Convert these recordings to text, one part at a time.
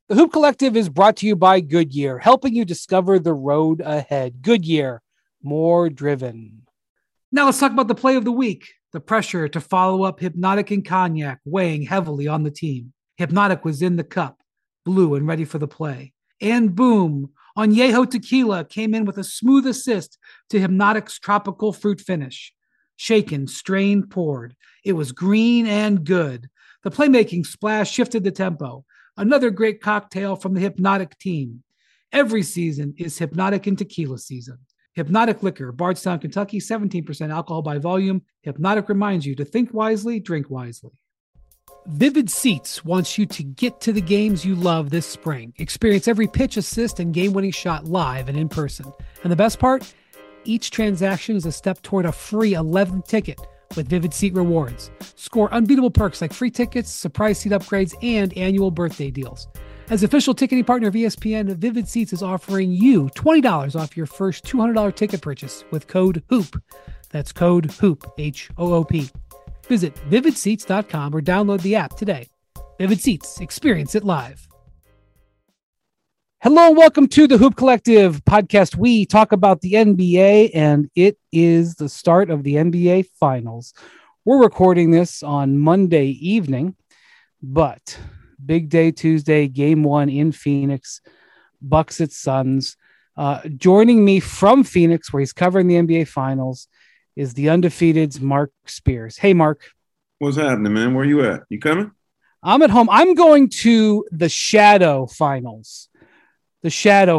The Hoop Collective is brought to you by Goodyear, helping you discover the road ahead. Goodyear, more driven. Now let's talk about the play of the week. The pressure to follow up Hypnotic and Cognac weighing heavily on the team. Hypnotic was in the cup, blue and ready for the play. And boom, Añejo Tequila came in with a smooth assist to Hypnotic's tropical fruit finish. Shaken, strained, poured. It was green and good. The playmaking splash shifted the tempo. Another great cocktail from the Hypnotic team. Every season is Hypnotic and Tequila season. Hypnotic Liquor, Bardstown, Kentucky, 17% alcohol by volume. Hypnotic reminds you to think wisely, drink wisely. Vivid Seats wants you to get to the games you love this spring. Experience every pitch, assist, and game-winning shot live and in person. And the best part? Each transaction is a step toward a free 11th ticket with Vivid Seat rewards. Score unbeatable perks like free tickets, surprise seat upgrades, and annual birthday deals. As official ticketing partner of ESPN, Vivid Seats is offering you $20 off your first $200 ticket purchase with code HOOP. That's code HOOP, H-O-O-P. Visit vividseats.com or download the app today. Vivid Seats, experience it live. Hello and welcome to the Hoop Collective podcast. We talk about the NBA, and it is the start of the NBA Finals. We're recording this on Monday evening, but big day Tuesday, game one in Phoenix, Bucks at Suns. Joining me from Phoenix, where he's covering the NBA Finals, is the undefeated's Mark Spears. Hey, Mark. What's happening, man? Where you at? You coming? I'm at home. I'm going to the Shadow Finals. But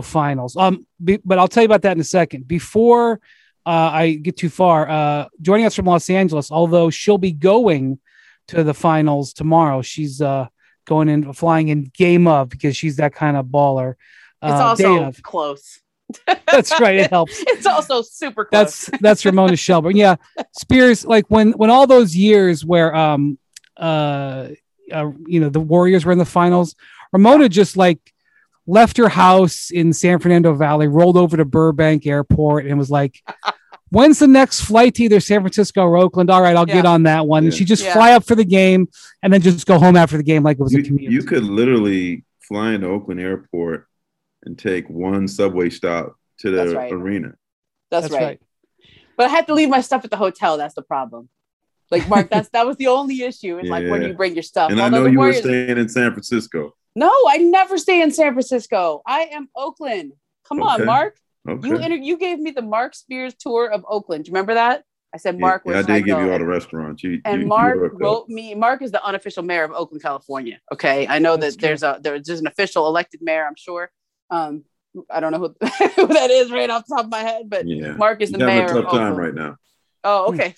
I'll tell you about that in a second. Before I get too far, joining us from Los Angeles, although she'll be going to the finals tomorrow, she's flying in game of, because she's that kind of baller. It's also close. That's right. It helps. It's also super close. That's Ramona Shelburne. Yeah. Spears, like when all those years where, the Warriors were in the finals, Ramona just left her house in San Fernando Valley, rolled over to Burbank Airport, and was like, when's the next flight to either San Francisco or Oakland? All right, I'll get on that one. And she just fly up for the game and then just go home after the game like it was a commute. You could literally fly into Oakland Airport and take one subway stop to the arena. That's right. But I had to leave my stuff at the hotel. That's the problem. Like, Mark, that was the only issue. It's like, where do you bring your stuff? And I know you were staying in San Francisco. No, I never stay in San Francisco. I am Oakland. Come on, Mark. Okay. You gave me the Mark Spears tour of Oakland. Do you remember that? I said, Mark, I did give you all the restaurants. Mark wrote me. Mark is the unofficial mayor of Oakland, California. Okay, I know that there's an official elected mayor, I'm sure. I don't know who that is right off the top of my head, but Mark is the mayor. Having a tough time right now. Oh, okay.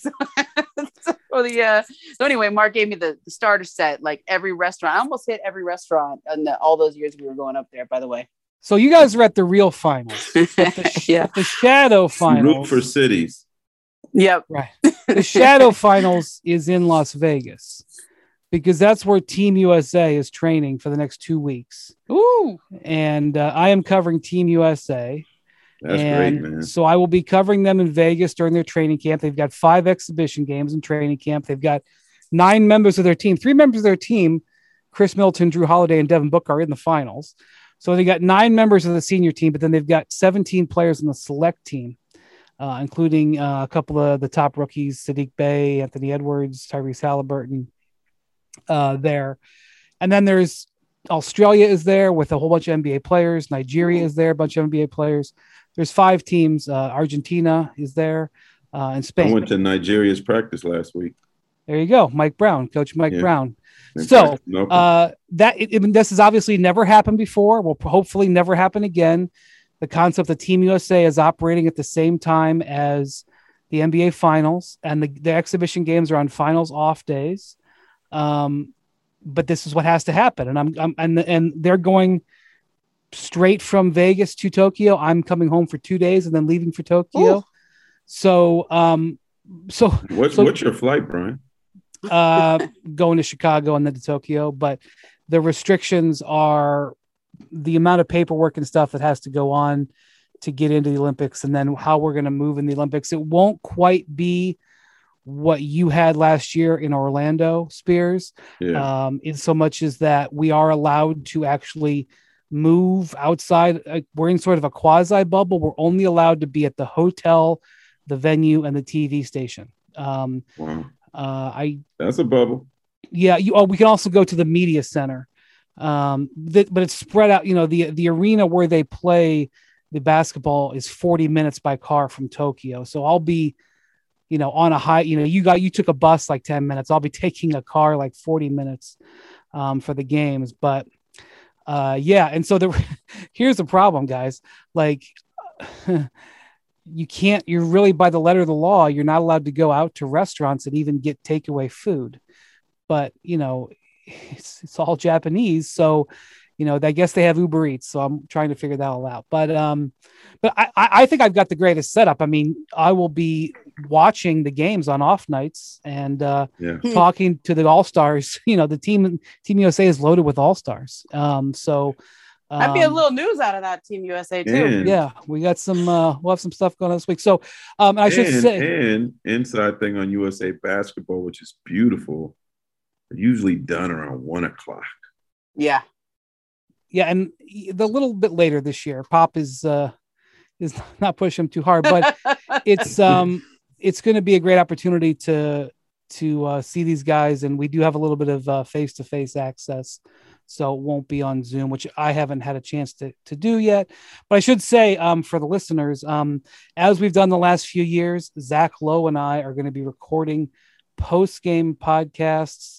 So anyway, Mark gave me the starter set, like every restaurant. I almost hit every restaurant in all those years we were going up there, by the way. So you guys are at the real finals. The Shadow Finals. Root for cities. Yep. Right. The Shadow Finals is in Las Vegas, because that's where Team USA is training for the next 2 weeks. Ooh. And I am covering Team USA. That's great, man. So I will be covering them in Vegas during their training camp. They've got 5 exhibition games in training camp. They've got 9 members of their team. 3 members of their team, Chris Middleton, Drew Holiday, and Devin Booker, are in the finals. So they got 9 members of the senior team, but then they've got 17 players in the select team, including a couple of the top rookies, Sadiq Bey, Anthony Edwards, Tyrese Halliburton there. And then there's Australia is there with a whole bunch of NBA players. Nigeria is there, a bunch of NBA players. There's 5 teams. Argentina is there, and Spain. I went to Nigeria's practice last week. There you go, Mike Brown, Coach Mike Brown. So this has obviously never happened before. Will hopefully never happen again. The concept that Team USA is operating at the same time as the NBA Finals, and the exhibition games are on finals off days. But this is what has to happen, and they're going straight from Vegas to Tokyo. I'm coming home for 2 days and then leaving for Tokyo. Ooh. So what's your flight, Brian? Going to Chicago and then to Tokyo. But the restrictions are the amount of paperwork and stuff that has to go on to get into the Olympics, and then how we're going to move in the Olympics. It won't quite be what you had last year in Orlando, Spears, in so much as that we are allowed to actually move outside. We're in sort of a quasi bubble. We're only allowed to be at the hotel, the venue, and the TV station. Wow. That's a bubble. Yeah. We can also go to the media center. But it's spread out. The arena where they play the basketball is 40 minutes by car from Tokyo. So I'll be, on a high, you took a bus like 10 minutes. I'll be taking a car like 40 minutes for the games. But and so here's the problem, guys. Like you're really, by the letter of the law, you're not allowed to go out to restaurants and even get takeaway food. But, it's all Japanese. So, I guess they have Uber Eats. So I'm trying to figure that all out. But I think I've got the greatest setup. I mean, I will be watching the games on off nights and talking to the All-Stars. The Team USA is loaded with All-Stars. Might be a little news out of that Team USA too. Yeah, we got some. We'll have some stuff going on this week. So I should say, and inside thing on USA Basketball, which is beautiful, usually done around 1:00. Yeah, and the little bit later this year, Pop is not pushing him too hard, but it's going to be a great opportunity to see these guys, and we do have a little bit of face-to-face access. So it won't be on Zoom, which I haven't had a chance to do yet. But I should say for the listeners, as we've done the last few years, Zach Lowe and I are going to be recording post-game podcasts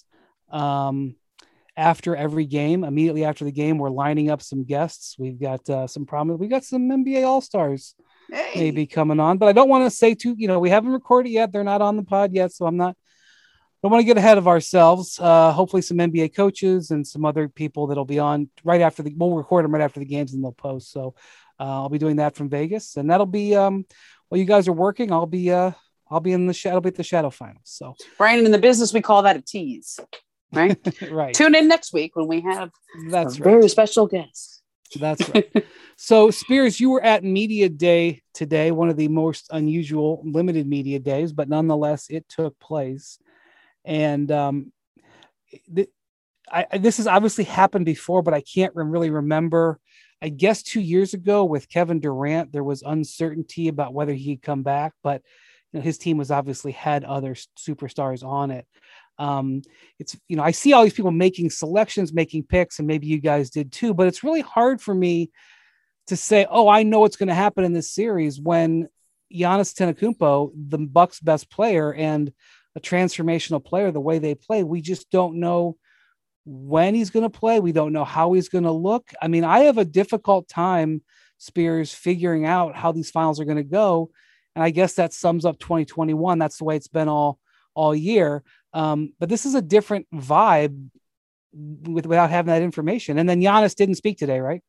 after every game. Immediately after the game, we're lining up some guests. We've got some NBA All-Stars maybe coming on. But I don't want to say we haven't recorded yet. They're not on the pod yet, so don't want to get ahead of ourselves. Hopefully some NBA coaches and some other people that'll be on right after we'll record them right after the games and they'll post. So I'll be doing that from Vegas, and that'll be while you guys are working, I'll be in the shadow, at the Shadow Finals. So Brian, in the business, we call that a tease, right? Right. Tune in next week when we have very special guest. That's right. So Spears, you were at Media Day today, one of the most unusual limited media days, but nonetheless, it took place. And this has obviously happened before, but I can't really remember. I guess 2 years ago with Kevin Durant, there was uncertainty about whether he'd come back, but his team was obviously had other superstars on it. It's, I see all these people making selections, making picks, and maybe you guys did too, but it's really hard for me to say, oh, I know what's going to happen in this series when Giannis Antetokounmpo, the Bucks' best player and a transformational player, the way they play, we just don't know when he's going to play. We don't know how he's going to look. I mean, I have a difficult time, Spears, figuring out how these finals are going to go. And I guess that sums up 2021. That's the way it's been all year. But this is a different vibe without having that information. And then Giannis didn't speak today, right?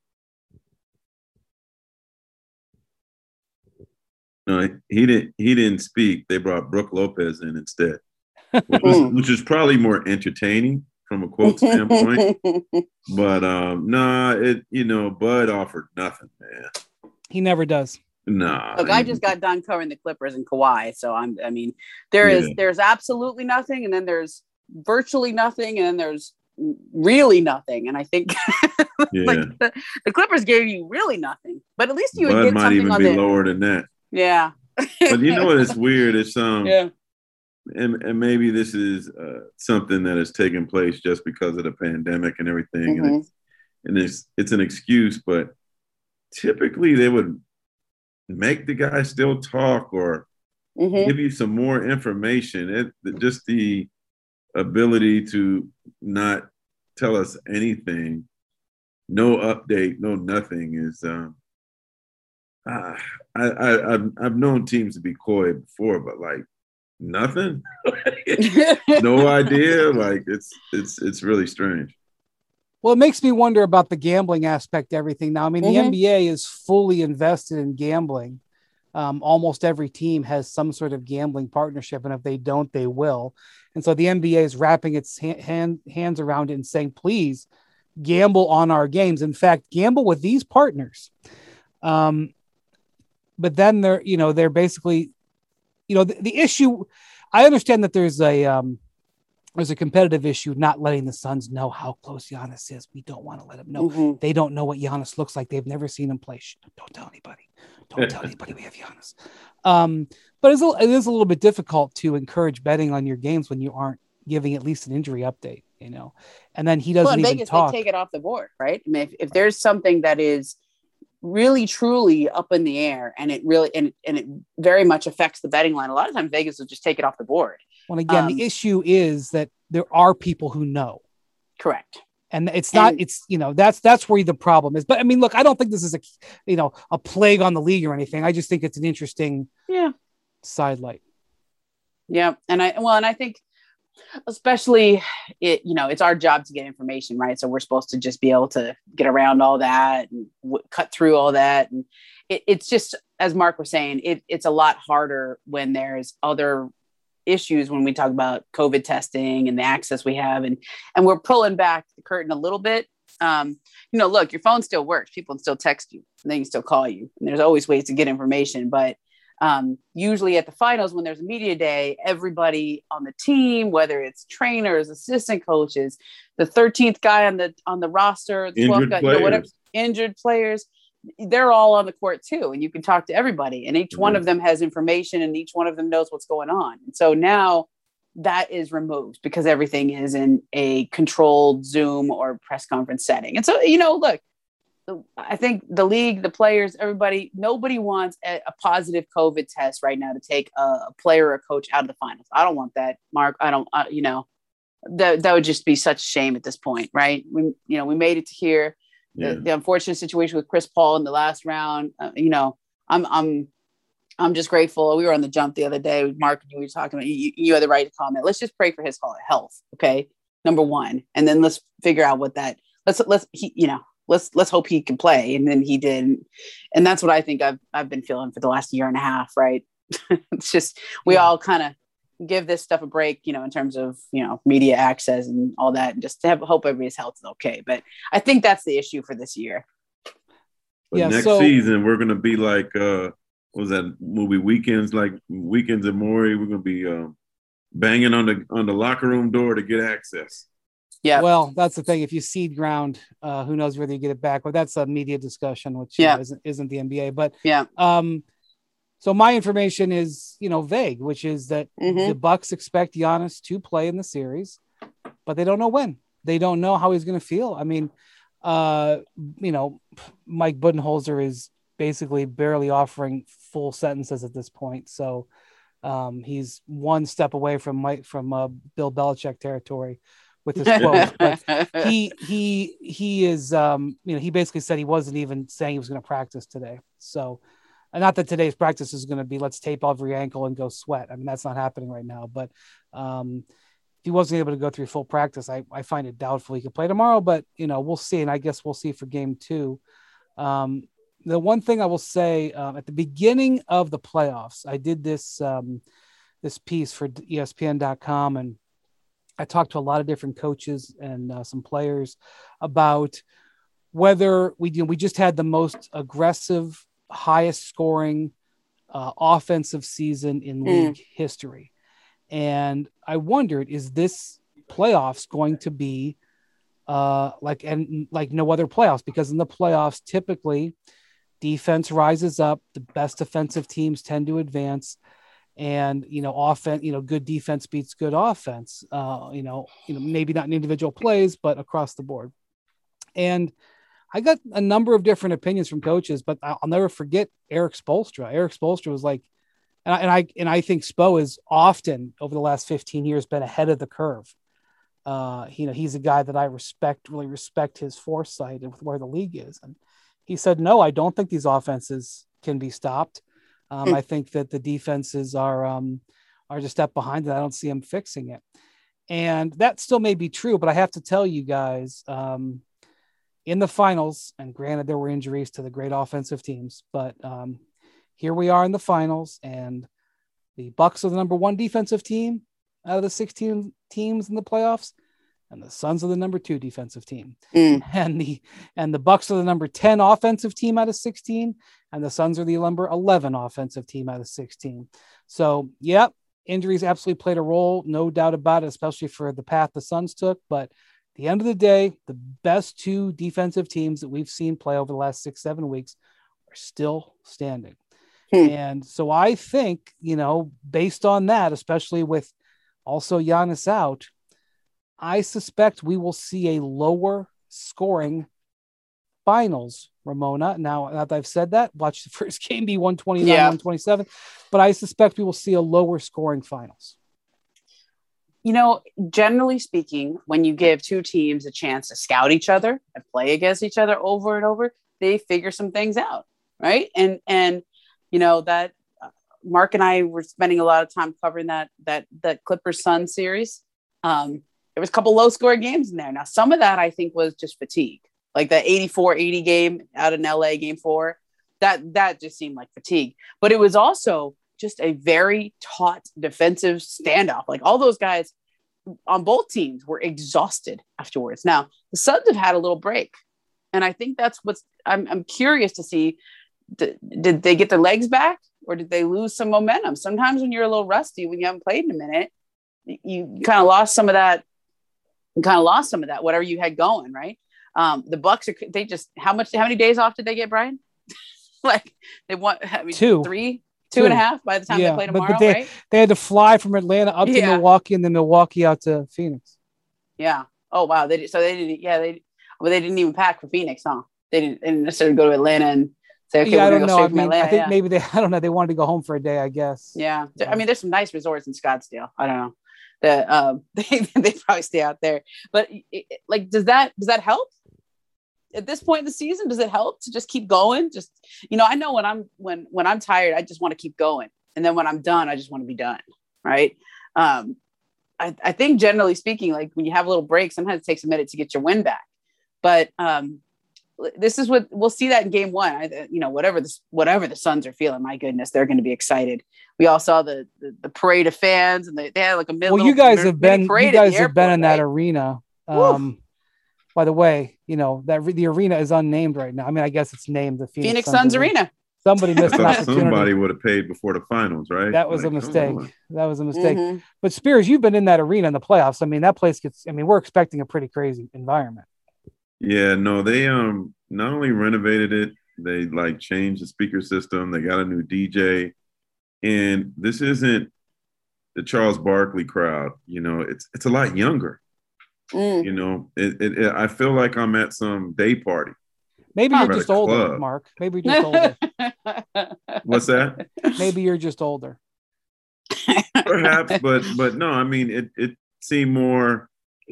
No, he didn't speak. They brought Brooke Lopez in instead, which is probably more entertaining from a quote standpoint. But Bud offered nothing, man. He never does. Nah. Look, I just got done covering the Clippers and Kawhi, so there's absolutely nothing, and then there's virtually nothing, and then there's really nothing. And I think the Clippers gave you really nothing, but at least you would get might something even on be the lower than that. Yeah. But it's weird. It's and maybe this is something that has taken place just because of the pandemic and everything, and it's an excuse. But typically, they would make the guy still talk or give you some more information. Just the ability to not tell us anything, no update, no nothing is. I've known teams to be coy before, but like nothing, no idea. Like it's really strange. Well, it makes me wonder about the gambling aspect of everything now. I mean, the NBA is fully invested in gambling. Almost every team has some sort of gambling partnership, and if they don't, they will. And so the NBA is wrapping its hands around it and saying, please gamble on our games. In fact, gamble with these partners. But then they're basically, the issue, I understand that there's a competitive issue not letting the Suns know how close Giannis is. We don't want to let them know. Mm-hmm. They don't know what Giannis looks like. They've never seen him play. Don't tell anybody. Don't tell anybody we have Giannis. But it is a little bit difficult to encourage betting on your games when you aren't giving at least an injury update, and then he doesn't even Vegas, talk. They take it off the board, right? I mean, if there's something that is really truly up in the air and it really and it very much affects the betting line, a lot of times Vegas will just take it off the board. Well, again, the issue is that there are people who know. Correct. And it's not, that's where the problem is. But I mean, look, I don't think this is a plague on the league or anything. I just think it's an interesting sidelight. Yeah. And I think especially it's our job to get information, right? So we're supposed to just be able to get around all that and cut through all that. And it's just, as Mark was saying, it's a lot harder when there's other issues when we talk about COVID testing and the access we have, and we're pulling back the curtain a little bit. Look, your phone still works. People can still text you and they can still call you. And there's always ways to get information, but usually at the finals, when there's a media day, everybody on the team, whether it's trainers, assistant coaches, the 13th guy on the roster, the 12th guy, whatever, injured players, they're all on the court too. And you can talk to everybody, and each one of them has information and each one of them knows what's going on. And so now that is removed because everything is in a controlled Zoom or press conference setting. And so, look, I think the league, the players, everybody, nobody wants a positive COVID test right now to take a player or a coach out of the finals. I don't want that, Mark. I don't, that would just be such a shame at this point, right? We made it to here. The unfortunate situation with Chris Paul in the last round, I'm just grateful. We were on the jump the other day with Mark, and we were talking about, you had the right to comment. Let's just pray for his health. Okay. Number one. And then let's figure out what that, let's hope he can play. And then he did. And that's what I think I've been feeling for the last year and a half. Right. It's just, we all kind of give this stuff a break, in terms of, media access and all that, and just to hope everybody's health is okay. But I think that's the issue for this year. But next season, we're going to be like, what was that movie? Weekends at Maury. We're going to be banging on the locker room door to get access. Yeah. Well, that's the thing. If you seed ground, who knows whether you get it back? But that's a media discussion, which isn't the NBA. But so my information is, vague, which is that the Bucks expect Giannis to play in the series, but they don't know when. They don't know how he's going to feel. I mean, Mike Budenholzer is basically barely offering full sentences at this point. So he's one step away from Bill Belichick territory with his quote. But he is, he basically said he wasn't even saying he was going to practice today. So, and not that today's practice is going to be, let's tape every ankle and go sweat. I mean, that's not happening right now. But if he wasn't able to go through full practice, I find it doubtful he could play tomorrow. But, we'll see. And I guess we'll see for game 2. The one thing I will say, at the beginning of the playoffs, I did this piece for ESPN.com, and I talked to a lot of different coaches and some players about whether we just had the most aggressive, highest scoring offensive season in league history. And I wondered, is this playoffs going to be like no other playoffs? Because in the playoffs, typically defense rises up, the best defensive teams tend to advance, and offense, good defense beats good offense, maybe not in individual plays, but across the board. And I got a number of different opinions from coaches, but I'll never forget Eric Spoelstra. Eric Spoelstra was like, and I think Spo has often over the last 15 years been ahead of the curve. He's a guy that I really respect his foresight and where the league is. And he said, no, I don't think these offenses can be stopped. I think that the defenses are just a step behind, and I don't see them fixing it. And that still may be true, but I have to tell you guys, in the finals, and granted there were injuries to the great offensive teams, but here we are in the finals, and the Bucks are the number 1 defensive team out of the 16 teams in the playoffs, and the Suns are the number 2 defensive team. And the Bucks are the number 10 offensive team out of 16, and the Suns are the number 11 offensive team out of 16. So, injuries absolutely played a role, no doubt about it, especially for the path the Suns took. But at the end of the day, the best two defensive teams that we've seen play over the last 6-7 weeks are still standing. And so I think, based on that, especially with also Giannis out, I suspect we will see a lower scoring finals, Ramona. Now that I've said that, watch the first game be 129, 127, but I suspect we will see a lower scoring finals. Generally speaking, when you give two teams a chance to scout each other and play against each other over and over, they figure some things out, right? And that Mark and I were spending a lot of time covering that Clippers Sun series. There was a couple low scoring games in there. Now, some of that I think was just fatigue, like the 84-80 game out in LA game 4, that just seemed like fatigue, but it was also just a very taut defensive standoff. Like all those guys on both teams were exhausted afterwards. Now the Suns have had a little break, and I think that's I'm curious to see. Did they get their legs back, or did they lose some momentum? Sometimes when you're a little rusty, when you haven't played in a minute, you kind of lost some of that. Whatever you had going, right? The Bucks how many days off did they get, Brian? Like they want 2.5 by the time they play tomorrow, but right? They had to fly from Atlanta up to Milwaukee, and then Milwaukee out to Phoenix. Yeah. Oh wow. They didn't even pack for Phoenix, huh? They didn't necessarily go to Atlanta and say, okay, I don't know. I mean, I think maybe I don't know. They wanted to go home for a day, I guess. Yeah. I mean, there's some nice resorts in Scottsdale. I don't know that they probably stay out there, but does that help? At this point in the season, does it help to just keep going? Just, I know when I'm tired, I just want to keep going. And then when I'm done, I just want to be done. Right. I think generally speaking, like when you have a little break, sometimes it takes a minute to get your wind back. But this is what we'll see that in game 1. Whatever the Suns are feeling, my goodness, they're going to be excited. We all saw the parade of fans, and they had like a middle. Well, you guys have been in that arena. By the way, that the arena is unnamed right now. I mean, I guess it's named the Phoenix Suns Arena. Somebody missed an opportunity. Somebody would have paid before the finals, right? That was a mistake. Mm-hmm. But Spears, you've been in that arena in the playoffs. I mean, that place we're expecting a pretty crazy environment. Yeah, no, they not only renovated it, they changed the speaker system. They got a new DJ, and this isn't the Charles Barkley crowd. It's a lot younger. I feel like I'm at some day party. Maybe you're just older, Mark. Maybe you're just older. What's that? Maybe you're just older. Perhaps, but no. I mean, it seemed more,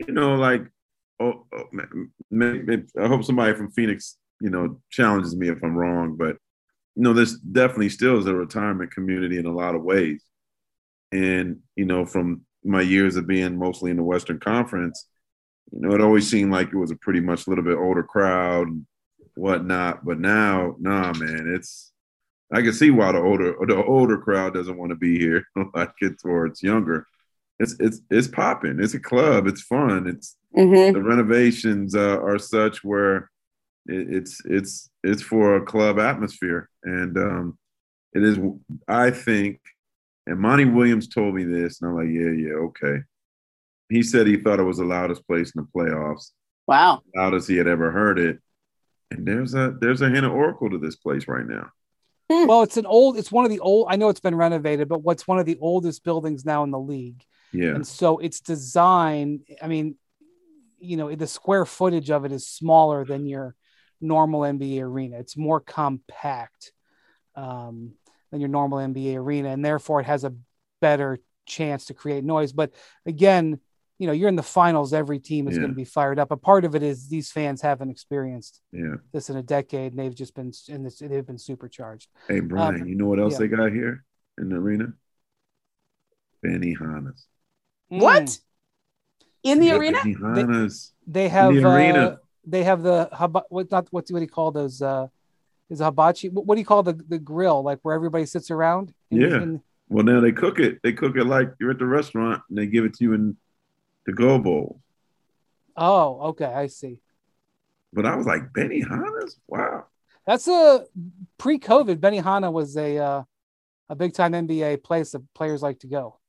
maybe, I hope somebody from Phoenix, challenges me if I'm wrong. But this definitely still is a retirement community in a lot of ways. And from my years of being mostly in the Western Conference, it always seemed like it was a pretty much a little bit older crowd and whatnot. But now, nah, man, I can see why the older crowd doesn't want to be here. It's younger. It's popping. It's a club. It's fun. It's the renovations are such where it's for a club atmosphere, and it is. I think, and Monty Williams told me this, and I'm like, yeah, okay. He said he thought it was the loudest place in the playoffs. Wow. Loudest he had ever heard it. And there's a hint of Oracle to this place right now. Well, it's one of the old, I know it's been renovated, but what's one of the oldest buildings now in the league. Yeah. And so its design, I mean, the square footage of it is smaller than your normal NBA arena. It's more compact than your normal NBA arena. And therefore it has a better chance to create noise. But again, you're in the finals. Every team is going to be fired up. A part of it is these fans haven't experienced this in a decade, and they've just been they've been supercharged. Hey, Brian, you know what else they got here in the arena? Benihanas. What? In the arena? They have the arena. They have the what do you call those? Is a hibachi? What do you call the grill? Like where everybody sits around? Well, now they cook it. They cook it like you're at the restaurant, and they give it to you in the go bowl. Oh, okay, I see. But I was like, Benihana's? Wow. That's a pre-COVID. Benihana was a big time NBA place that players like to go.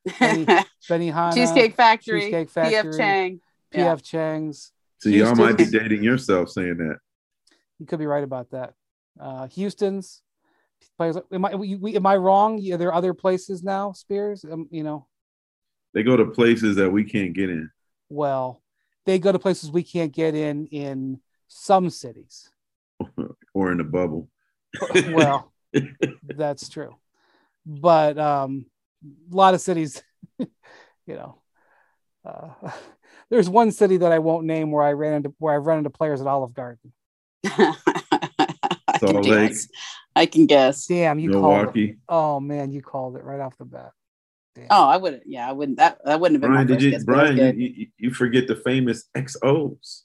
Benihana, Cheesecake Factory, P.F. Chang. P.F. Chang's. So y'all might be dating yourself saying that. You could be right about that. Houston's. Am I wrong? Are there other places now, Spears? They go to places that we can't get in. Well, they go to places we can't get in some cities. Or in the bubble. Well, that's true. But a lot of cities, there's one city that I won't name where I've run into players at Olive Garden. Salt Lake. I can guess. Damn, you Milwaukee. called it. Oh man, you called it right off the bat. Damn. Oh, I wouldn't. Yeah, I wouldn't. That wouldn't have been Brian, my first guess. Brian, you forget the famous XOs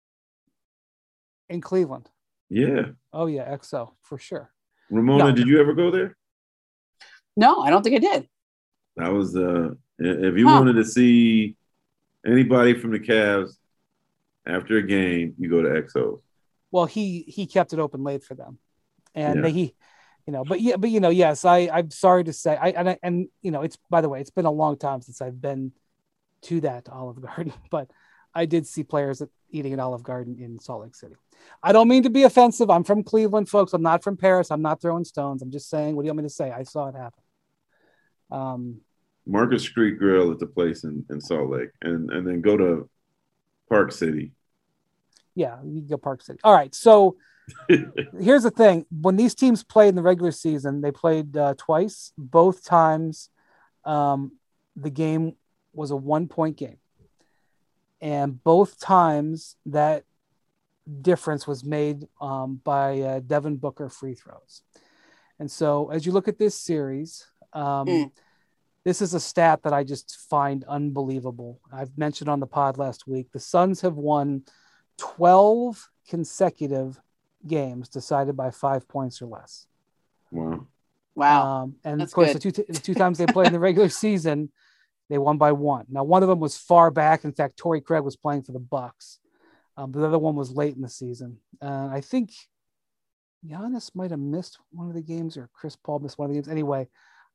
in Cleveland. Yeah. Oh yeah, XO for sure. Ramona, did you ever go there? No, I don't think I did. That was if you wanted to see anybody from the Cavs after a game, you go to XO. Well, he kept it open late for them, and yes, I'm sorry to say, it's, by the way, it's been a long time since I've been to that Olive Garden, but I did see players eating at Olive Garden in Salt Lake City. I don't mean to be offensive. I'm from Cleveland, folks. I'm not from Paris. I'm not throwing stones. I'm just saying, what do you want me to say? I saw it happen. Market Street Grill at the place in Salt Lake, and then go to Park City. Yeah, you go Park City. All right, so here's the thing. When these teams played in the regular season, they played twice. Both times the game was a 1-point game. And both times that difference was made by Devin Booker free throws. And so as you look at this series, this is a stat that I just find unbelievable. I've mentioned on the pod last week, the Suns have won 12 consecutive games decided by 5 points or less. Wow. And that's of course, good. the two times they played in the regular season, they won by 1. Now, one of them was far back. In fact, Torrey Craig was playing for the Bucks. But the other one was late in the season. I think Giannis might have missed one of the games, or Chris Paul missed one of the games. Anyway,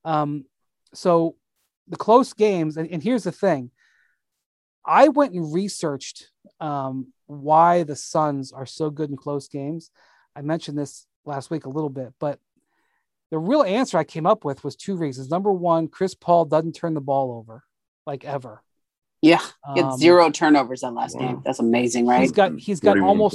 so the close games, and here's the thing. I went and researched why the Suns are so good in close games. I mentioned this last week a little bit, but the real answer I came up with was 2 reasons. Number one, Chris Paul doesn't turn the ball over, like ever. Yeah, he had 0 turnovers that last game. That's amazing, right? He's got almost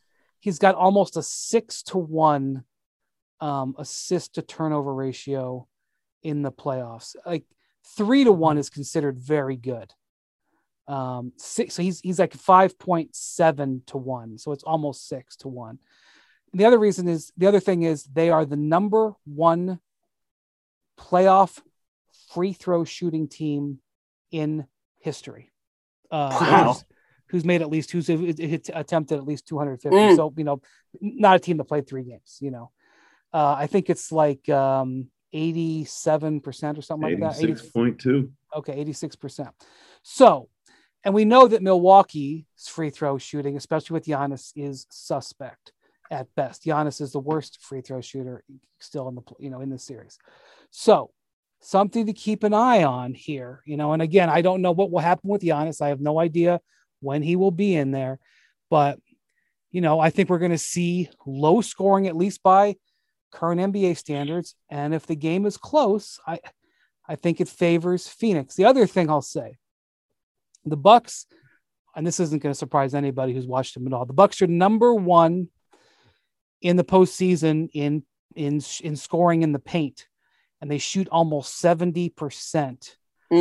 a 6-to-1 assist to turnover ratio in the playoffs. Like 3-to-1 is considered very good. So he's like 5.7-to-1, so it's almost 6-to-1. And the other thing is they are the number 1 playoff free throw shooting team in history. Wow. Who's attempted at least 250. So, not a team that played 3 games, I think it's like 87% or something like that. 86.2. Okay, 86%. So, and we know that Milwaukee's free throw shooting, especially with Giannis, is suspect at best. Giannis is the worst free throw shooter still in the series. So, something to keep an eye on here, and again, I don't know what will happen with Giannis. I have no idea when he will be in there, but I think we're going to see low scoring, at least by current NBA standards. And if the game is close, I think it favors Phoenix. The other thing I'll say, the Bucks, and this isn't going to surprise anybody who's watched them at all, the Bucks are number 1 in the postseason in scoring in the paint. And they shoot almost 70%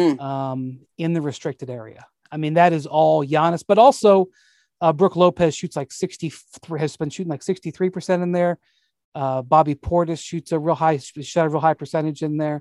in the restricted area. I mean, that is all Giannis, but also Brook Lopez shoots like 63, has been shooting like 63% in there. Bobby Portis shot a real high percentage in there.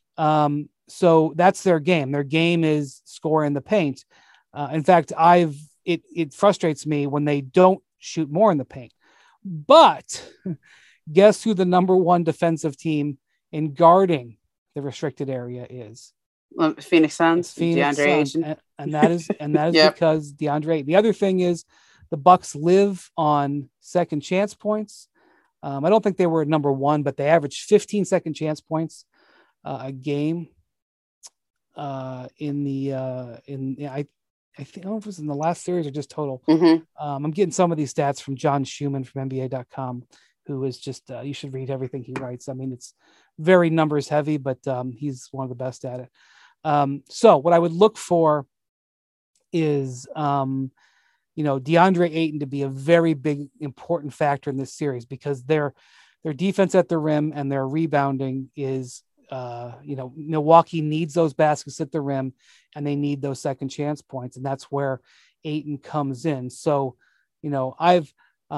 So that's their game. Their game is score in the paint. In fact, it frustrates me when they don't shoot more in the paint. But guess who the number 1 defensive team in guarding the restricted area is? Phoenix Suns, DeAndre Ayton. And that is yep. Because DeAndre Ayton. The other thing is the Bucks live on second chance points. I don't think they were number 1, but they averaged 15 second chance points a game. in the I think I don't know if it was in the last series or just total. Mm-hmm. I'm getting some of these stats from John Schumann from NBA.com, who is just you should read everything he writes. I mean, it's very numbers heavy, but he's one of the best at it. So what I would look for is DeAndre Ayton to be a very big important factor in this series, because their defense at the rim and their rebounding is Milwaukee needs those baskets at the rim, and they need those second chance points, and that's where Ayton comes in. So, I've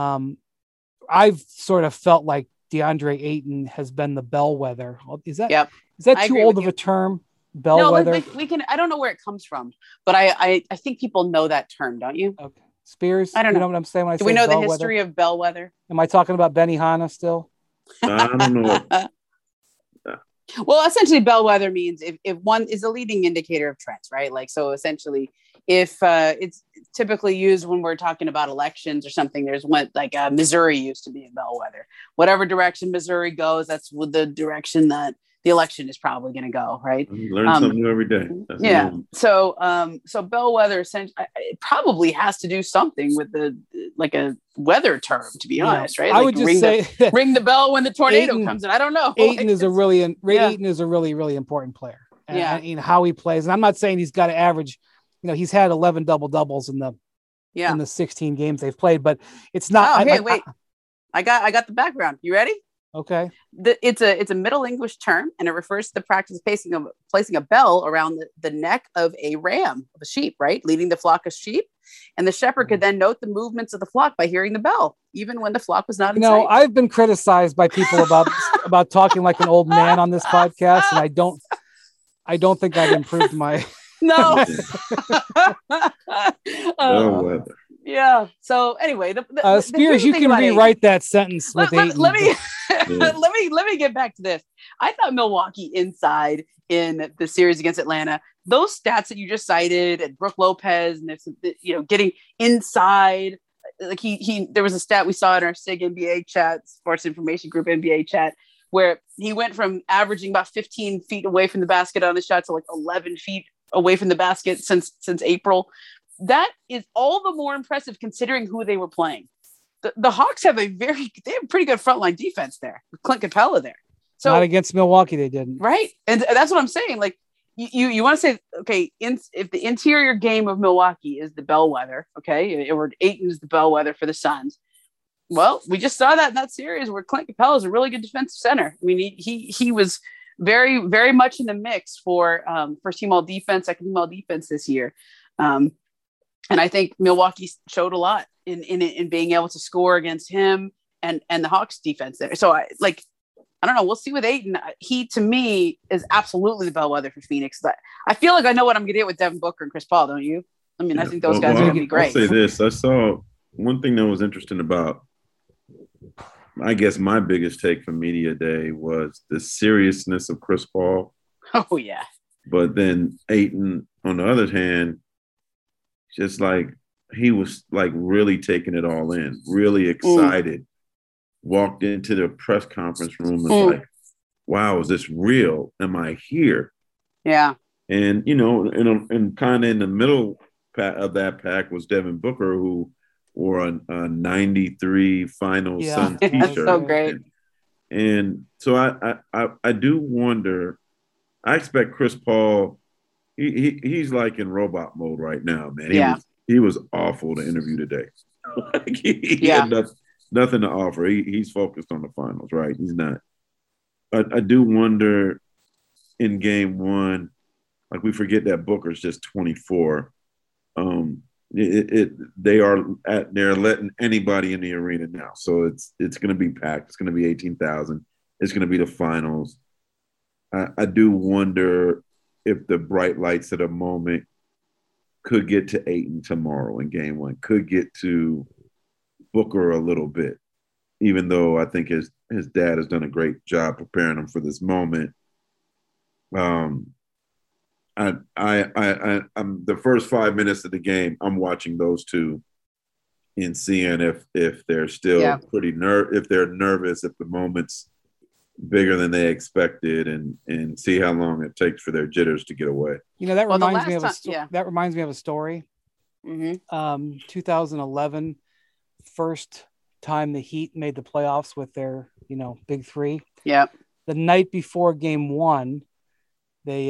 sort of felt like DeAndre Ayton has been the bellwether. Is that too old of a term? Bellwether? No, we can. I don't know where it comes from, but I think people know that term, don't you? Okay. Spears. I don't know. You know what I'm saying when I say Do we know bellwether? the history of bellwether? Am I talking about Benny Hanna still? I don't know. Well, essentially, bellwether means if one is a leading indicator of trends, right? Like, so essentially, if it's typically used when we're talking about elections or something, there's one like Missouri used to be a bellwether. Whatever direction Missouri goes, that's the direction that the election is probably going to go, right? Learn something new every day. That's amazing. So bellwether essentially it probably has to do something with like a weather term, to be honest, right? I would just say ring the bell when the tornado comes in. I don't know. Ayton is a really really important player. And how he plays. And I'm not saying he's got to average. He's had 11 doubles in the 16 games they've played, but it's not. Wait. I got the background. You ready? Okay. It's a Middle English term, and it refers to the practice of placing a bell around the neck of a ram, of a sheep, right? Leading the flock of sheep. And the shepherd could then note the movements of the flock by hearing the bell, even when the flock was not in sight. I've been criticized by people about talking like an old man on this podcast, and I don't think I've improved my no. Weather. Yeah. So anyway, Spears, you can rewrite that sentence. Let me get back to this. I thought Milwaukee inside in the series against Atlanta, those stats that you just cited, and Brooke Lopez, and getting inside. Like there was a stat we saw in our SIG NBA chat, Sports Information Group NBA chat, where he went from averaging about 15 feet away from the basket on the shot to like 11 feet away from the basket since April. That is all the more impressive considering who they were playing. The Hawks have they have a pretty good frontline defense there with Clint Capella there. So not against Milwaukee, they didn't. Right. And that's what I'm saying. Like you want to say, okay, if the interior game of Milwaukee is the bellwether, okay, or Ayton is the bellwether for the Suns. Well, we just saw that in that series where Clint Capella is a really good defensive center. I mean, he was very, very much in the mix for first team all defense, second team all defense this year. And I think Milwaukee showed a lot in being able to score against him and the Hawks defense there. So I don't know. We'll see with Ayton. He, to me, is absolutely the bellwether for Phoenix. But I feel like I know what I'm going to get with Devin Booker and Chris Paul, don't you? I mean, I think those guys are going to be great. I'll say this. I saw one thing that was interesting about, I guess my biggest take from Media Day was the seriousness of Chris Paul. Oh, yeah. But then Ayton, on the other hand, just like he was like really taking it all in, really excited. Walked into the press conference room and like, wow, is this real? Am I here? Yeah. And, and kind of in the middle of that pack was Devin Booker, who wore a 93 Finals Suns t-shirt. That's so great. And so I do wonder, I expect Chris Paul, he's like in robot mode right now, man. He was awful to interview today. He had nothing to offer. He's focused on the finals, right? He's not. I do wonder in game one, like we forget that Booker's just 24. They're letting anybody in the arena now. So it's going to be packed. It's going to be 18,000. It's going to be the finals. I do wonder if the bright lights of the moment could get to Ayton tomorrow in game one, could get to Booker a little bit, even though I think his dad has done a great job preparing him for this moment. I'm the first 5 minutes of the game, I'm watching those two and seeing if they're still if they're nervous, if the moment's bigger than they expected, and see how long it takes for their jitters to get away. That reminds me of that reminds me of a story. 2011, first time the Heat made the playoffs with their big three. Yeah. The night before Game 1, they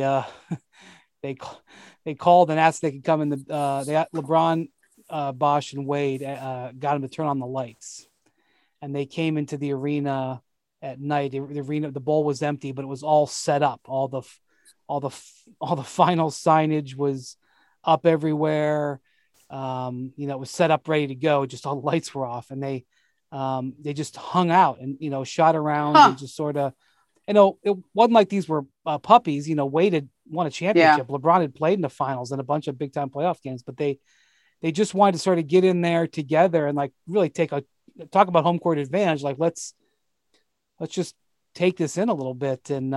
called and asked if they could come in. They got LeBron, Bosh, and Wade got them to turn on the lights, and they came into the arena at night. The bowl was empty, but it was all set up. All the final signage was up everywhere. It was set up, ready to go. Just all the lights were off, and they just hung out and shot around and just sort of. It wasn't like these were puppies. Wade had won a championship. Yeah. LeBron had played in the finals and a bunch of big time playoff games, but they just wanted to sort of get in there together and like really talk about home court advantage. Like let's just take this in a little bit. And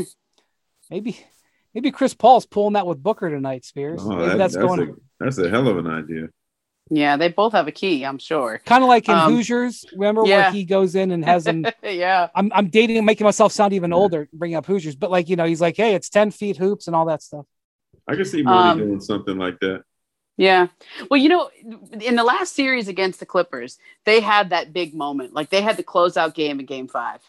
maybe Chris Paul's pulling that with Booker tonight, Spears. Oh, that's a hell of an idea. Yeah, they both have a key, I'm sure. Kind of like in Hoosiers, remember where he goes in and has them. Yeah. I'm dating and making myself sound even older, bringing up Hoosiers, but like, he's like, hey, it's 10 feet hoops and all that stuff. I can see Monty doing something like that. Yeah. Well, in the last series against the Clippers, they had that big moment. Like they had the closeout game in Game 5.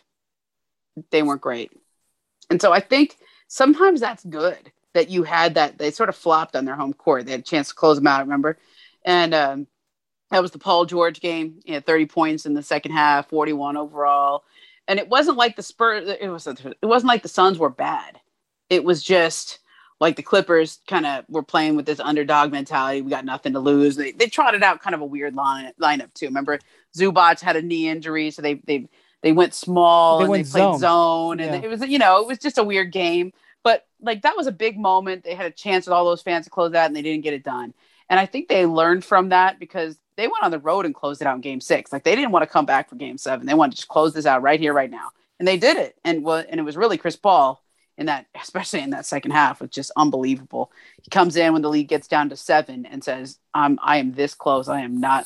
They weren't great. And so I think sometimes that's good that you had that. They sort of flopped on their home court. They had a chance to close them out, remember? And that was the Paul George game. He had 30 points in the second half, 41 overall. And it wasn't like the Spurs. It wasn't like the Suns were bad. It was just like the Clippers kind of were playing with this underdog mentality. We got nothing to lose. They trotted out kind of a weird lineup too. Remember, Zubac had a knee injury, so they went small and they played zone. And it was it was just a weird game. But like that was a big moment. They had a chance with all those fans to close that, and they didn't get it done. And I think they learned from that because they went on the road and closed it out in Game 6. Like they didn't want to come back for Game 7. They wanted to just close this out right here, right now. And they did it. And it was really Chris Paul especially in that second half, was just unbelievable. He comes in when the league gets down to 7 and says, I am this close. I am not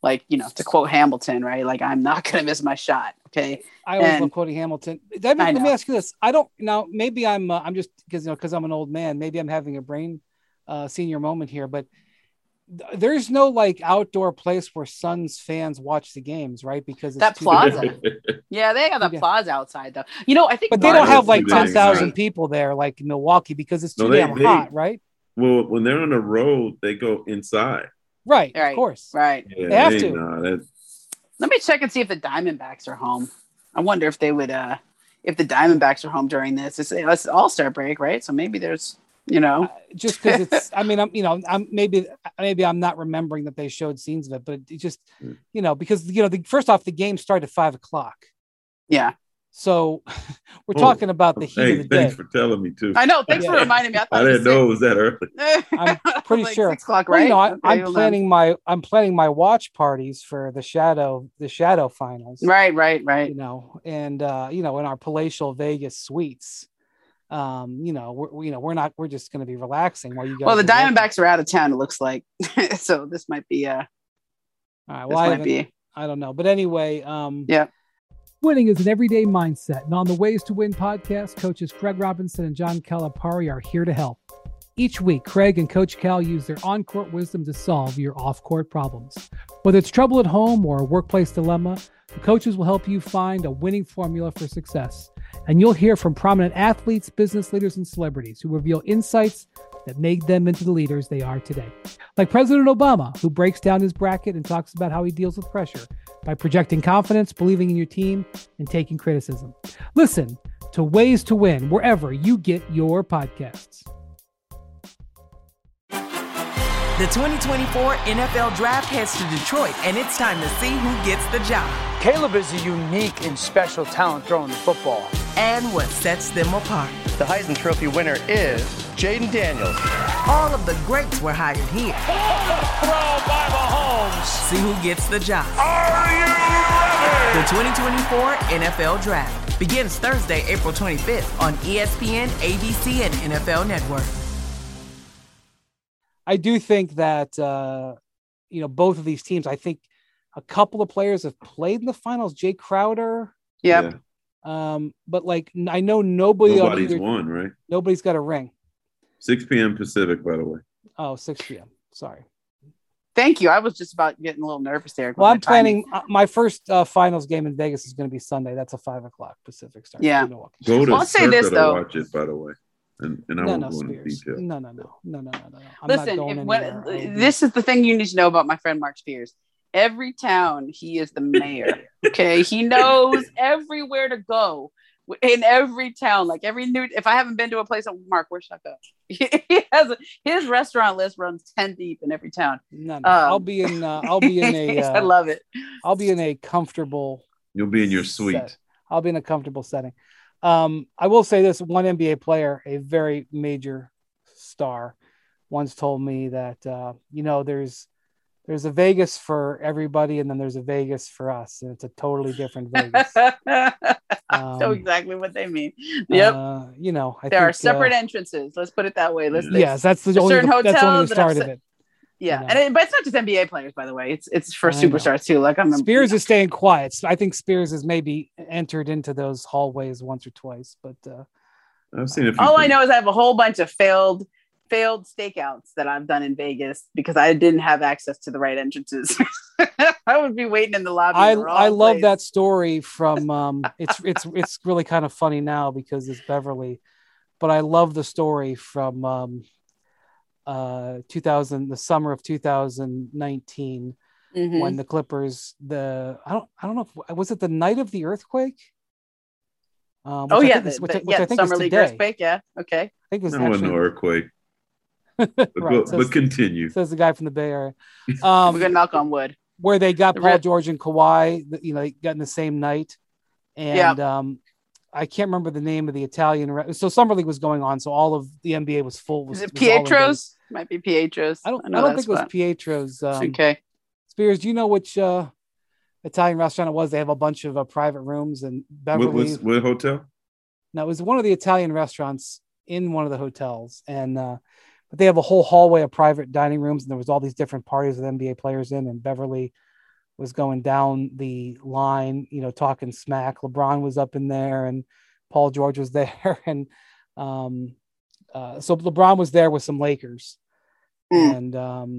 to quote Hamilton, right? Like I'm not going to miss my shot. Okay. I always love quoting Hamilton. Let me ask you this. Maybe I'm just because I'm an old man, maybe I'm having a brain senior moment here, but there's no like outdoor place where Suns fans watch the games, right? Because it's that plaza. Yeah, they got that plaza outside though. I think, but they don't have like 10,000 people there like in Milwaukee because it's too damn hot, right? Well, when they're on the road, they go inside. Right, of course. Right. Yeah, they have to. Let me check and see if the Diamondbacks are home. I wonder if they would, if the Diamondbacks are home during this. It's All-Star break, right? So maybe there's. Just because it's, I'm maybe I'm not remembering that they showed scenes of it, but it just, because, first off, the game started at 5:00. Yeah. So we're talking about the heat of the day. Thanks for telling me too. I know. Thanks for reminding me. I didn't know it was that early. I'm pretty sure. 6 o'clock, right? I'm planning my watch parties for the Shadow finals. Right. And in our palatial Vegas suites. We're just going to be relaxing while you guys. Well, the Diamondbacks are out of town. It looks like, so this might be. All right. Well, I don't know, but anyway. Yeah. Winning is an everyday mindset, and on the Ways to Win podcast, coaches Craig Robinson and John Calipari are here to help. Each week, Craig and Coach Cal use their on-court wisdom to solve your off-court problems. Whether it's trouble at home or a workplace dilemma, the coaches will help you find a winning formula for success. And you'll hear from prominent athletes, business leaders, and celebrities who reveal insights that made them into the leaders they are today. Like President Obama, who breaks down his bracket and talks about how he deals with pressure by projecting confidence, believing in your team, and taking criticism. Listen to Ways to Win wherever you get your podcasts. The 2024 NFL Draft heads to Detroit, and it's time to see who gets the job. Caleb is a unique and special talent throwing the football. And what sets them apart. The Heisman Trophy winner is Jaden Daniels. All of the greats were hired here. Throw by Mahomes. See who gets the job. Are you ready? The 2024 NFL Draft begins Thursday, April 25th on ESPN, ABC, and NFL Network. I do think that, both of these teams, I think a couple of players have played in the finals. Jay Crowder. Yep. But like I know nobody's won, right? Nobody's got a ring. 6 p.m. Pacific, by the way. Oh, 6 p.m. Sorry. Thank you. I was just about getting a little nervous there. Well, I'm planning my first finals game in Vegas is going to be Sunday. That's a 5 o'clock Pacific start. Yeah. Go to I'll say this though. Watch it, by the way. And I won't go into detail. No. Listen, this is the thing you need to know about my friend Mark Spears. Every town, he is the mayor. Okay, he knows everywhere to go in every town. Like if I haven't been to a place, I'm Mark, where should I go? He has his restaurant list runs 10 deep in every town. No. I'll be in a. I love it. I'll be in a comfortable. You'll be in your suite. I'll be in a comfortable setting. I will say this: one NBA player, a very major star, once told me that there's a Vegas for everybody, and then there's a Vegas for us, and it's a totally different Vegas. I know exactly what they mean. Yep. There are separate entrances. Let's put it that way. Yes, that's the only the start of it. Yeah, but it's not just NBA players, by the way. It's for superstars too. Like Spears is staying quiet. I think Spears has maybe entered into those hallways once or twice, but I've seen it. All I know is I have a whole bunch of failed stakeouts that I've done in Vegas because I didn't have access to the right entrances. I would be waiting in the lobby. I love that story from it's really kind of funny now because it's Beverly, but I love the story from the summer of 2019 when the Clippers I don't know if was it the night of the earthquake. Summer League earthquake. Yeah, okay. I think it was actually no earthquake. But continue. Says the guy from the Bay Area. We're gonna knock on wood. Where they got Paul George and Kawhi, they got in the same night, and I can't remember the name of the Italian. So Summer League was going on, so all of the NBA was full. Was it Pietro's? Might be Pietro's. I don't think it was Pietro's. Okay. Spears, do you know which Italian restaurant it was? They have a bunch of private rooms in Beverly. What hotel? No, it was one of the Italian restaurants in one of the hotels, and but they have a whole hallway of private dining rooms, and there was all these different parties with NBA players in, and Beverly was going down the line, talking smack. LeBron was up in there, and Paul George was there, and so LeBron was there with some Lakers, and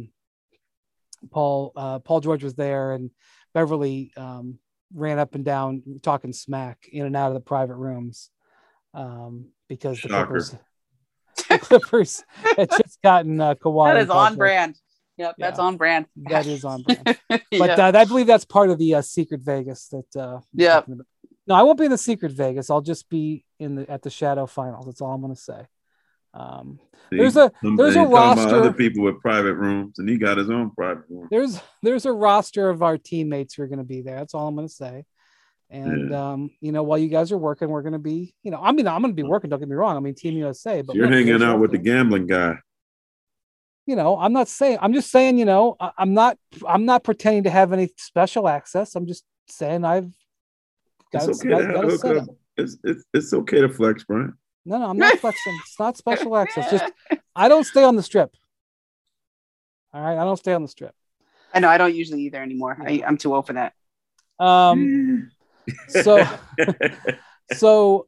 Paul George was there, and Beverly ran up and down talking smack in and out of the private rooms because the Clippers had just gotten Kawhi. That is on brand. Yep, that's on brand. That is on brand. But I believe that's part of the secret Vegas. That no, I won't be in the secret Vegas. I'll just be at the Shadow Finals. That's all I'm going to say. There's a roster. Other people with private rooms, and he got his own private room. There's a roster of our teammates who are going to be there. That's all I'm going to say. And while you guys are working, we're going to be, I'm going to be working. Don't get me wrong. I mean, Team USA. But you're hanging out with the gambling guy. I'm not saying. I'm just saying. I'm not pretending to have any special access. I'm just saying I've got. It's okay it's okay to flex, Brian. No, I'm not flexing. It's not special access. Just I don't stay on the strip. All right, I don't stay on the strip. I know I don't usually either anymore. I'm too old for that. So